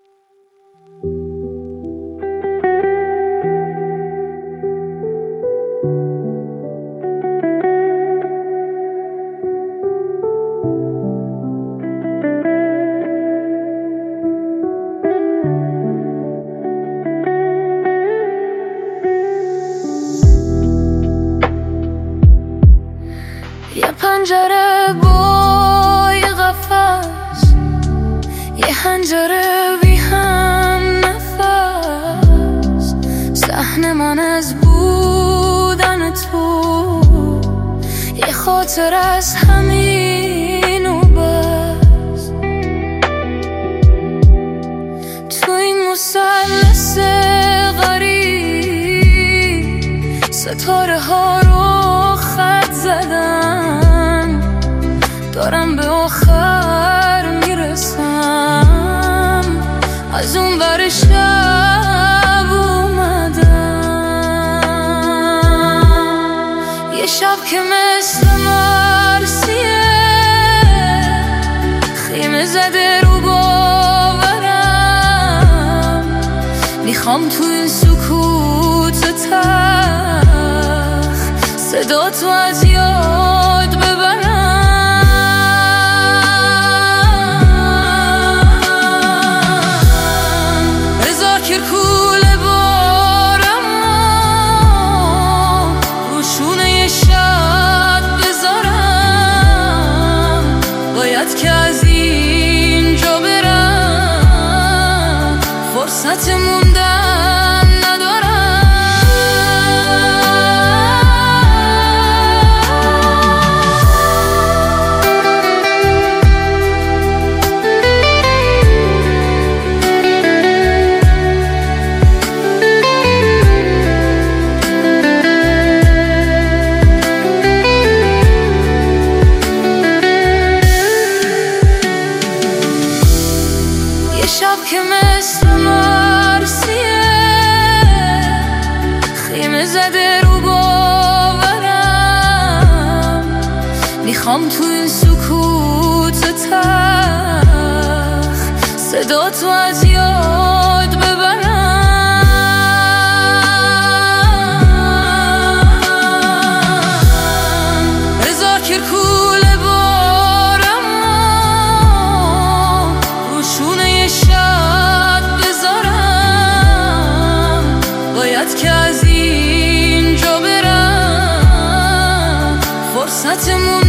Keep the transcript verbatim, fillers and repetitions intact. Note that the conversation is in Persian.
یه پنجره با یه قفس، یه حنجره بی هم نفس، صحن من از بودن تو، یه خاطر از همین و بس. تو این مثلث غریب ستاره ها رو خط زدم، دارم به آخر میرسم، از اون بر شب اومدم. یه شب که مثل مرسیه خیمه زده رو باورم، میخوام تو این سکوت تلخ صدا تو از یاد ببرم. بذار کرکوله بارم روشونه یه شب بذارم، باید که از اینجا برم، فرصت موندن ندارم. شب که مثل مرسیه خیمه زده رو باورم، میخوام تو این سکوت تلخ صدا تو از یاد ببرم. بذار کرکوله بارم روشونه یه شب بذارم، باید که از اینجا برم، فرصت